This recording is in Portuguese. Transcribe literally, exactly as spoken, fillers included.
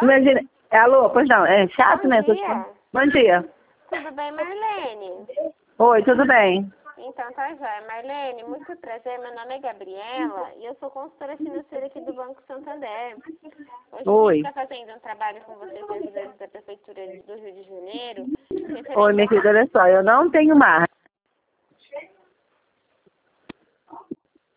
Imagina, alô, pois não, é chato, Bom né? dia. Bom dia. Tudo bem, Marlene? Oi, tudo bem? Então tá jóia. Marlene, muito prazer. Meu nome é Gabriela e eu sou consultora financeira aqui do Banco Santander. Hoje a Oi. gente está fazendo um trabalho com vocês, servidores da Prefeitura do Rio de Janeiro. Oi, minha referente querida, olha só, eu não tenho marca.